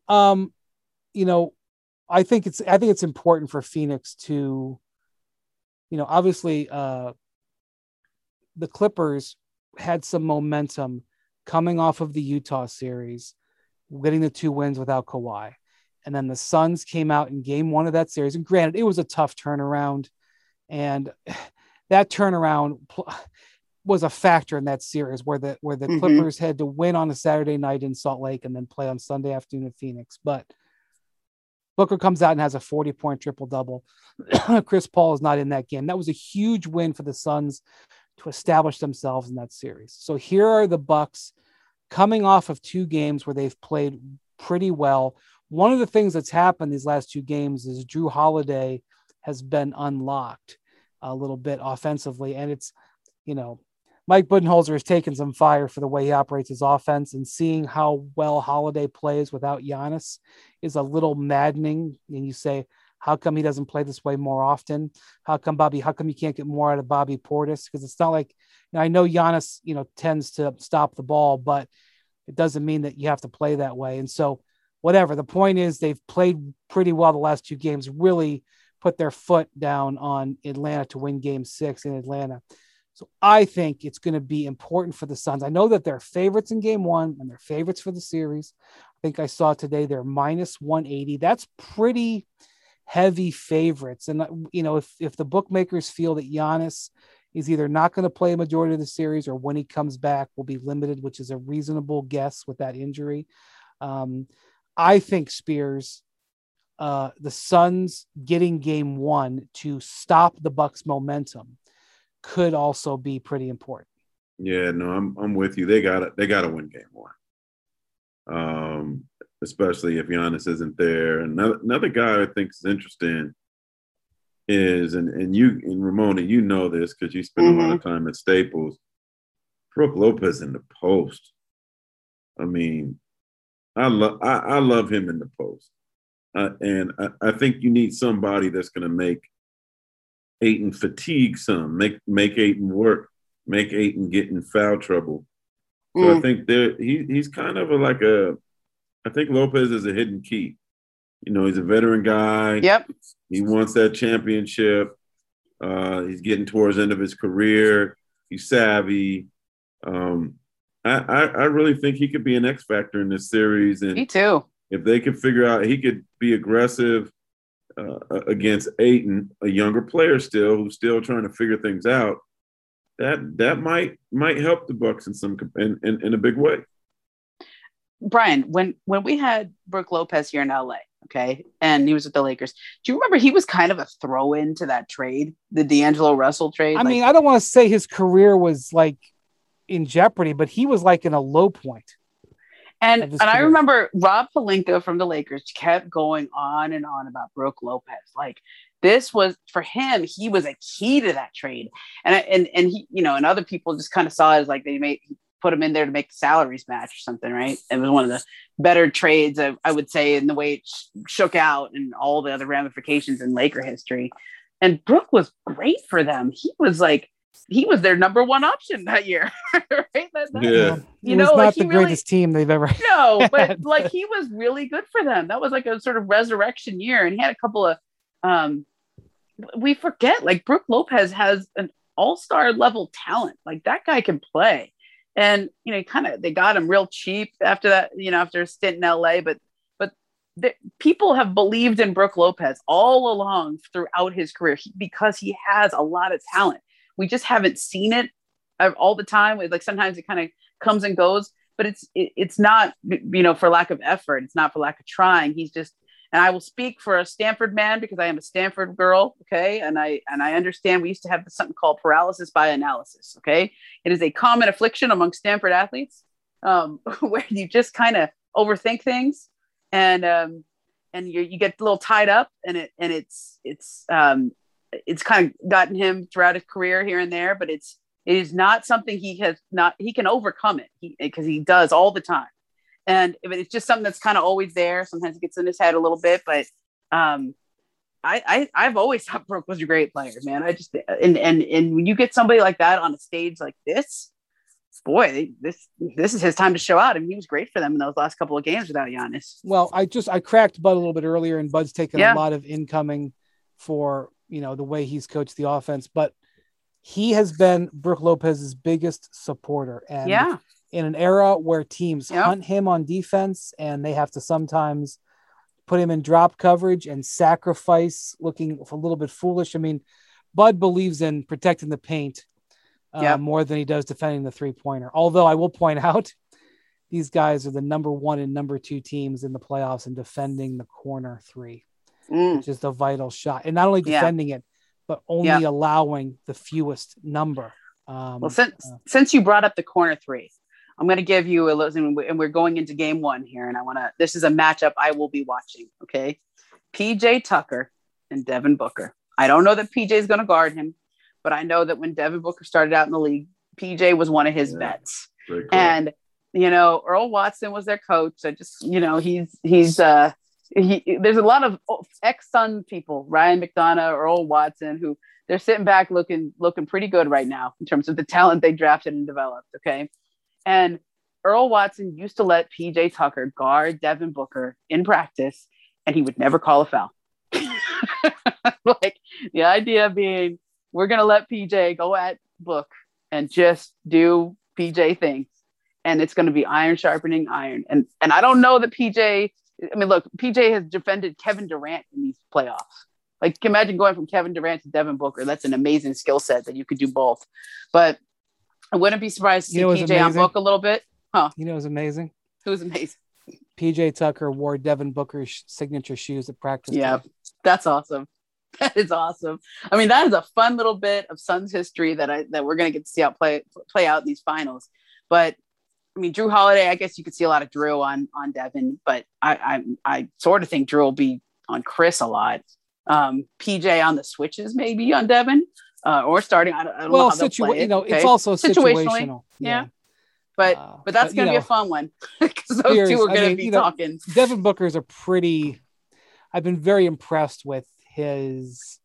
I think it's important for Phoenix to, obviously the Clippers had some momentum coming off of the Utah series, getting the 2 wins without Kawhi. And then the Suns came out in game 1 of that series. And granted, it was a tough turnaround. And that turnaround was a factor in that series where the Clippers had to win on a Saturday night in Salt Lake and then play on Sunday afternoon in Phoenix. But Booker comes out and has a 40-point triple-double. Chris Paul is not in that game. That was a huge win for the Suns to establish themselves in that series. So here are the Bucks coming off of 2 games where they've played pretty well. One of the things that's happened these last 2 games is Jrue Holiday has been unlocked a little bit offensively. And it's, Mike Budenholzer has taken some fire for the way he operates his offense, and seeing how well Holiday plays without Giannis is a little maddening. And you say, how come he doesn't play this way more often? How come you can't get more out of Bobby Portis? Because it's not like, I know Giannis, tends to stop the ball, but it doesn't mean that you have to play that way. And so whatever, the point is they've played pretty well the last 2 games, really put their foot down on Atlanta to win game 6 in Atlanta. So I think it's going to be important for the Suns. I know that they're favorites in game 1 and they're favorites for the series. I think I saw today they're minus 180. That's pretty heavy favorites. And, if the bookmakers feel that Giannis is either not going to play a majority of the series or when he comes back will be limited, which is a reasonable guess with that injury. I think Spears, the Suns getting game 1 to stop the Bucks momentum could also be pretty important. Yeah, no, I'm with you. They gotta win game 1. Especially if Giannis isn't there. Another guy I think is interesting is, and Ramona, you know this because you spend a lot of time at Staples, Brook Lopez in the post. I mean, I love him in the post. And I think you need somebody that's going to make Ayton fatigue some, make Ayton work, make Ayton get in foul trouble. So I think he's kind of I think Lopez is a hidden key. He's a veteran guy. Yep. He wants that championship. He's getting towards the end of his career. He's savvy. I really think he could be an X factor in this series. And me too. If they could figure out he could be aggressive against Ayton, a younger player who's still trying to figure things out, that might help the Bucks in a big way. Brian, when we had Brook Lopez here in LA, okay, and he was with the Lakers, do you remember he was kind of a throw-in to that trade, the D'Angelo Russell trade? I mean, I don't want to say his career was in jeopardy, but he was in a low point. And I remember Rob Pelinka from the Lakers kept going on and on about Brook Lopez. This was for him, he was a key to that trade. And he, and other people just kind of saw it as they put him in there to make the salaries match or something, right? It was one of the better trades, I would say, in the way it shook out and all the other ramifications in Laker history. And Brook was great for them. He was their number 1 option that year, right? Yeah. It was not the greatest team they've ever had. No, but he was really good for them. That was a sort of resurrection year. And he had a couple of, we forget, Brook Lopez has an all-star level talent. That guy can play. And, they got him real cheap after that, after a stint in LA, but people have believed in Brook Lopez all along throughout his career because he has a lot of talent. We just haven't seen it all the time. Sometimes it kind of comes and goes, but it's not, for lack of effort. It's not for lack of trying. He's just, and I will speak for a Stanford man because I am a Stanford girl. Okay. And I understand we used to have something called paralysis by analysis. Okay. It is a common affliction among Stanford athletes where you just kind of overthink things and you get a little tied up and it's kind of gotten him throughout his career here and there, but it is not something he can overcome it because he does all the time. And it's just something that's kind of always there. Sometimes it gets in his head a little bit, but I've always thought Brook was a great player, man. And when you get somebody like that on a stage like this, boy, this is his time to show out. I mean, he was great for them in those last couple of games without Giannis. Well, I cracked Bud a little bit earlier, and Bud's taken a lot of incoming for the way he's coached the offense, but he has been Brook Lopez's biggest supporter. And in an era where teams hunt him on defense and they have to sometimes put him in drop coverage and sacrifice looking a little bit foolish. I mean, Bud believes in protecting the paint more than he does defending the 3-pointer. Although I will point out these guys are the number 1 and number 2 teams in the playoffs in defending the corner 3. Which is the vital shot, and not only defending it, but only allowing the fewest number. Since you brought up the corner 3, I'm going to give you a little, and we're going into game 1 here, and this is a matchup I will be watching. Okay. PJ Tucker and Devin Booker. I don't know that PJ is going to guard him, but I know that when Devin Booker started out in the league, PJ was one of his bets. Cool. And, Earl Watson was their coach. So just, there's a lot of ex-Sun people, Ryan McDonough, Earl Watson, who they're sitting back looking pretty good right now in terms of the talent they drafted and developed. Okay. And Earl Watson used to let PJ Tucker guard Devin Booker in practice, and he would never call a foul. Like the idea being, we're going to let PJ go at Book and just do PJ things. And it's going to be iron sharpening iron. And I don't know that PJ, I mean, look, PJ has defended Kevin Durant in these playoffs. Like, imagine going from Kevin Durant to Devin Booker. That's an amazing skill set that you could do both. But I wouldn't be surprised to see PJ on Book a little bit. Huh? You know, it was amazing. It was amazing. PJ Tucker wore Devin Booker's signature shoes at practice. Yeah, that's awesome. That is awesome. I mean, that is a fun little bit of Suns history that we're going to get to see out play out in these finals. But I mean, Drew Holiday, I guess you could see a lot of Drew on Devin, but I sort of think Drew will be on Chris a lot. PJ on the switches, maybe on Devin, or starting. I don't know how they'll play it. It's also situational. Yeah. But that's going to be a fun one because those two are going to be talking. Devin Booker's I've been very impressed with his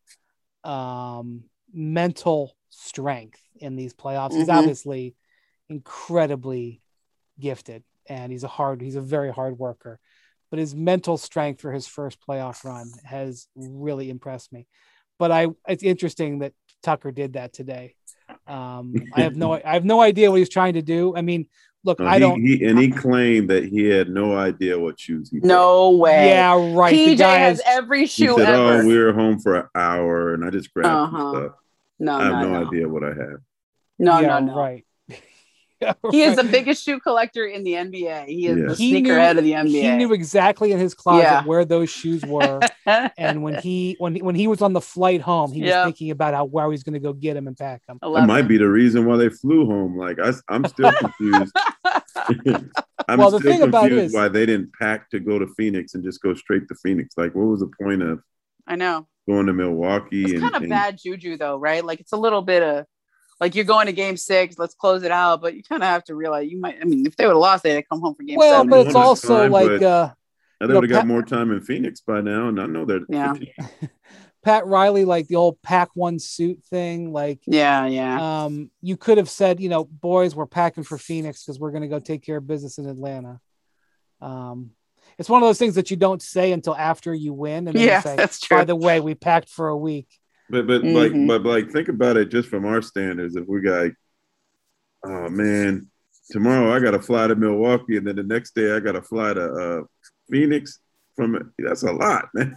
mental strength in these playoffs. He's obviously incredibly gifted, and he's a very hard worker, but his mental strength for his first playoff run has really impressed me. But it's interesting that Tucker did that today. I have no idea what he's trying to do. I mean, look, he claimed that he had no idea what shoes he put. No way. Yeah, right. PJ has every shoe he said, ever. Oh, we were home for an hour and I just grabbed some stuff. No, I have no idea what I have. No. Right. Yeah, he is the biggest shoe collector in the NBA. He is the sneakerhead of the NBA. He knew exactly in his closet where those shoes were, and when he was on the flight home, he was thinking about where he was going to go get them and pack them. That might be the reason why they flew home. Like I'm still confused. I'm still confused why they didn't pack to go to Phoenix and just go straight to Phoenix. Like, what was the point of? I know. Going to Milwaukee. It's kind of bad juju, though, right? Like, it's a little bit of. Like, you're going to game 6, let's close it out. But you kind of have to realize if they would have lost, they'd come home for game 7. Well, but it's also they would have got more time in Phoenix by now. And I know that. Yeah. Pat Riley, like the old pack one suit thing. Like, you could have said, boys, we're packing for Phoenix because we're going to go take care of business in Atlanta. It's one of those things that you don't say until after you win. And then you say, that's true. By the way, we packed for a week. But think about it just from our standards. If we got, oh man, tomorrow I got to fly to Milwaukee, and then the next day I got to fly to Phoenix. That's a lot, man.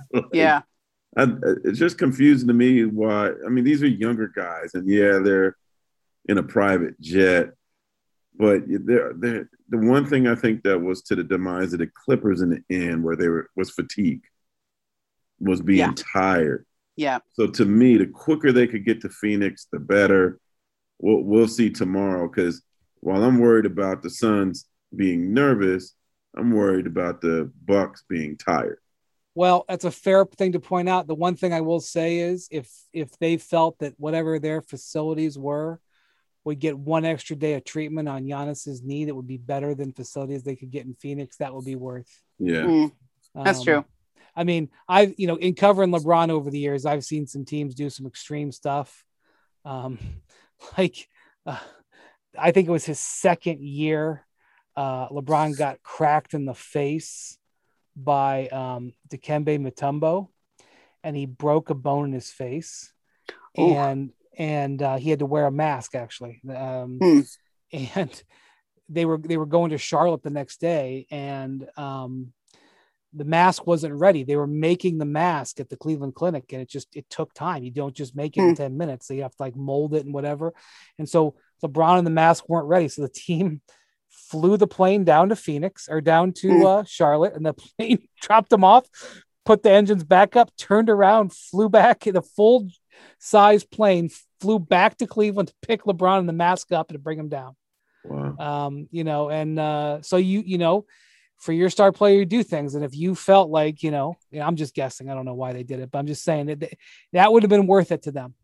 It's just confusing to me why. I mean, these are younger guys, and they're in a private jet, but they're the one thing I think that was to the demise of the Clippers in the end, where was fatigue, was being tired. Yeah. So to me, the quicker they could get to Phoenix, the better. We'll see tomorrow, because while I'm worried about the Suns being nervous, I'm worried about the Bucks being tired. Well, that's a fair thing to point out. The one thing I will say is if they felt that whatever their facilities would get one extra day of treatment on Giannis's knee that would be better than facilities they could get in Phoenix, that would be worth. Yeah. That's true. I mean, in covering LeBron over the years, I've seen some teams do some extreme stuff. I think it was his second year. LeBron got cracked in the face by Dikembe Mutombo, and he broke a bone in his face. Ooh. And he had to wear a mask, actually. And they were going to Charlotte the next day, and the mask wasn't ready. They were making the mask at the Cleveland Clinic, and it took time. You don't just make it in 10 minutes. So you have to mold it and whatever. And so LeBron and the mask weren't ready. So the team flew the plane down to Phoenix or down to Charlotte, and the plane dropped them off, put the engines back up, turned around, flew back in a full size plane, flew back to Cleveland to pick LeBron and the mask up and to bring him down. Wow. So for your star player, you do things. And if you felt like, I'm just guessing, I don't know why they did it, but I'm just saying that would have been worth it to them.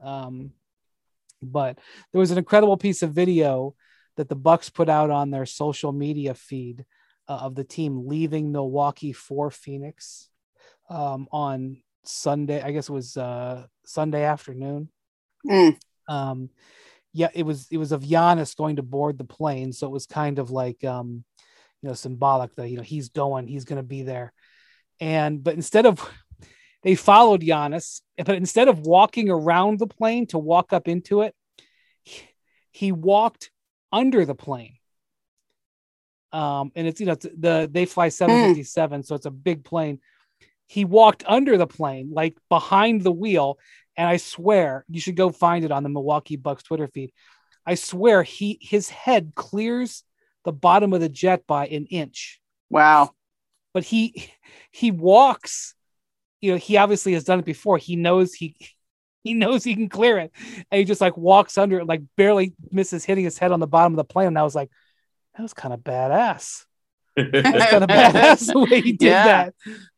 But there was an incredible piece of video that the Bucks put out on their social media feed of the team leaving Milwaukee for Phoenix on Sunday. I guess it was Sunday afternoon. it was of Giannis going to board the plane. So it was kind of like, symbolic that, he's going to be there. But instead of, they followed Giannis, but instead of walking around the plane to walk up into it, he walked under the plane. And it's, they fly 757, so it's a big plane. He walked under the plane, like behind the wheel. And I swear, you should go find it on the Milwaukee Bucks Twitter feed. I swear his head clears the bottom of the jet by an inch. Wow. But he walks, he obviously has done it before. He knows he can clear it. And he just like walks under it, like barely misses hitting his head on the bottom of the plane. And I was like, that was kind of badass. That's kind of badass the way he did that.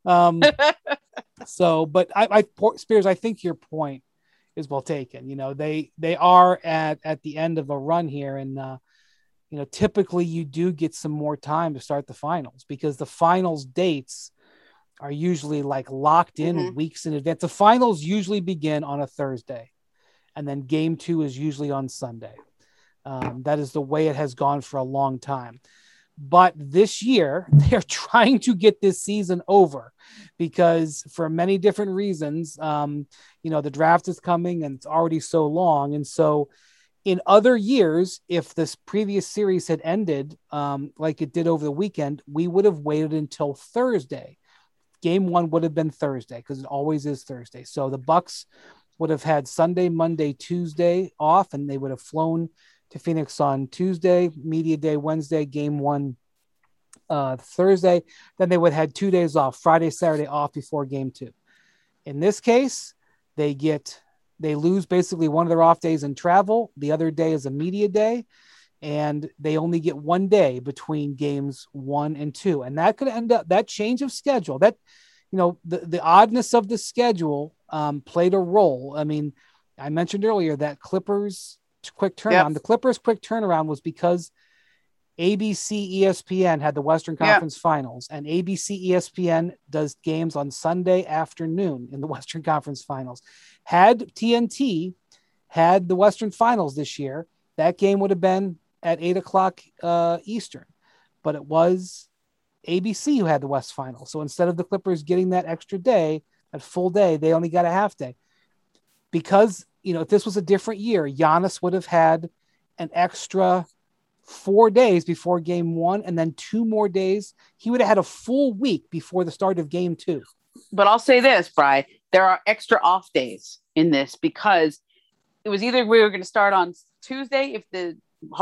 But Spears, I think your point is well taken. They are at the end of a run here, and typically you do get some more time to start the finals because the finals dates are usually like locked in weeks in advance. The finals usually begin on a Thursday, and then game 2 is usually on Sunday. That is the way it has gone for a long time. But this year, they're trying to get this season over because for many different reasons, the draft is coming and it's already so long. And so in other years, if this previous series had ended like it did over the weekend, we would have waited until Thursday. Game 1 would have been Thursday because it always is Thursday. So the Bucks would have had Sunday, Monday, Tuesday off, and they would have flown to Phoenix on Tuesday, media day Wednesday, game 1 Thursday. Then they would have had 2 days off, Friday, Saturday off before game 2. In this case, they lose basically one of their off days in travel. The other day is a media day, and they only get 1 day between games 1 and 2. And that could end up, that change of schedule, that, the oddness of the schedule played a role. I mean, I mentioned earlier that Clippers quick turnaround. Yep. The Clippers quick turnaround was because ABC ESPN had the Western Conference Finals, and ABC ESPN does games on Sunday afternoon in the Western Conference Finals. Had TNT had the Western Finals this year, that game would have been at 8:00 Eastern, but it was ABC who had the West Finals. So instead of the Clippers getting that extra day, that full day, they only got a half day because if this was a different year, Giannis would have had an extra 4 days before game 1 and then 2 more days. He would have had a full week before the start of game 2. But I'll say this, Bri, there are extra off days in this because it was either we were going to start on Tuesday if the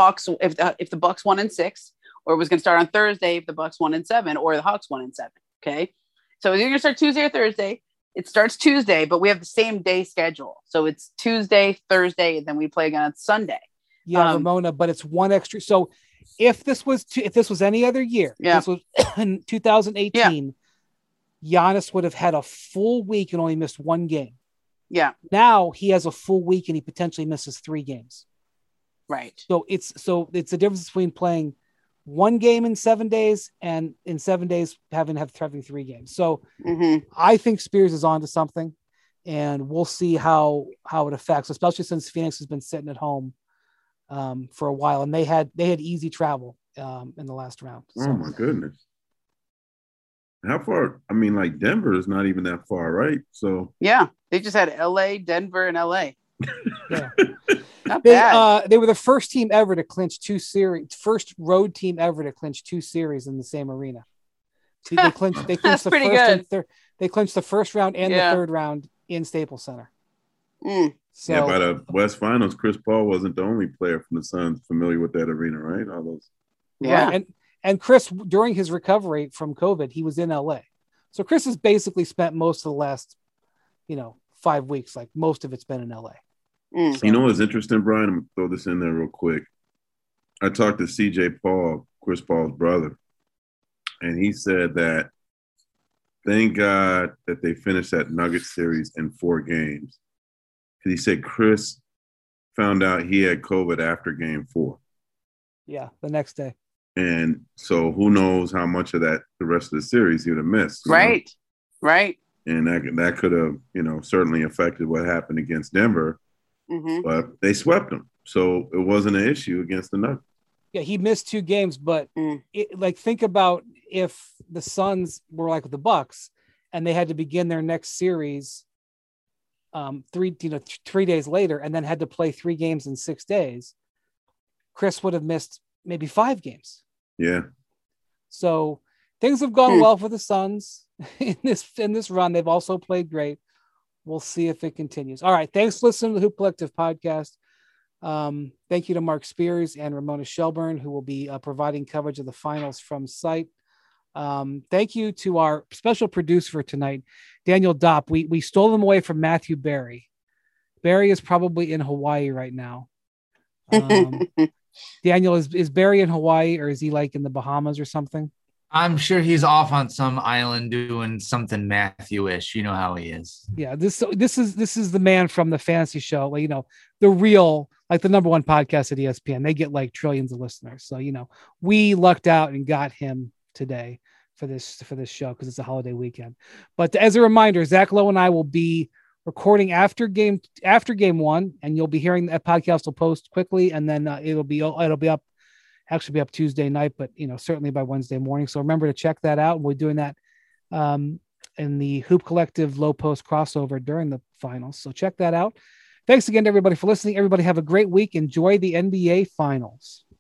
Bucks won in 6, or it was going to start on Thursday if the Bucks won in 7, or the Hawks won in 7. Okay. So you're going to start Tuesday or Thursday. It starts Tuesday, but we have the same day schedule. So it's Tuesday, Thursday, and then we play again on Sunday. Yeah, Ramona, but it's one extra. So if this was any other year, this was in 2018, Giannis would have had a full week and only missed 1 game. Yeah. Now he has a full week and he potentially misses 3 games. Right. So it's the difference between playing 1 game in 7 days and in 7 days having 3 games. So I think Spears is onto something, and we'll see how it affects, especially since Phoenix has been sitting at home for a while, and they had easy travel in the last round. So. Oh my goodness. How far? I mean, like Denver is not even that far, right? So yeah, they just had LA, Denver, and LA. Yeah. Not bad. They were the first team ever to clinch 2 series, first road team ever to clinch 2 series in the same arena. They clinched the first and third. They clinched the first round and the third round in Staples Center. So by the West Finals, Chris Paul wasn't the only player from the Suns familiar with that arena, right? All those. Yeah. Right. And Chris, during his recovery from COVID, he was in LA. So Chris has basically spent most of the last, 5 weeks, like most of it's been in LA. You know what's interesting, Brian? I'm going to throw this in there real quick. I talked to CJ Paul, Chris Paul's brother, and he said that thank God that they finished that Nuggets series in 4 games. Because he said Chris found out he had COVID after game 4. Yeah, the next day. And so who knows how much of that the rest of the series he would have missed. Right. Right. And that could have, certainly affected what happened against Denver. Mm-hmm. But they swept them. So it wasn't an issue against the Nuggets. Yeah, he missed 2 games, but think about if the Suns were like the Bucks and they had to begin their next series 3 days later and then had to play 3 games in 6 days, Chris would have missed maybe 5 games. Yeah. So things have gone well for the Suns in this run. They've also played great. We'll see if it continues. All right. Thanks for listening to the Hoop Collective podcast. Thank you to Mark Spears and Ramona Shelburne, who will be providing coverage of the finals from site. Thank you to our special producer for tonight, Daniel Dopp. We stole them away from Matthew Berry. Barry is probably in Hawaii right now. Daniel, is Barry in Hawaii, or is he like in the Bahamas or something? I'm sure he's off on some island doing something Matthew-ish. You know how he is. Yeah, this is the man from the fantasy show. Like, the real, like the number 1 podcast at ESPN. They get like trillions of listeners. So, we lucked out and got him today for this show because it's a holiday weekend. But as a reminder, Zach Lowe and I will be recording after game 1, and you'll be hearing that podcast will post quickly, and then it'll be up. Actually be up Tuesday night, but certainly by Wednesday morning. So remember to check that out. We're doing that in the Hoop Collective Low Post crossover during the finals. So check that out. Thanks again to everybody for listening. Everybody have a great week. Enjoy the NBA finals.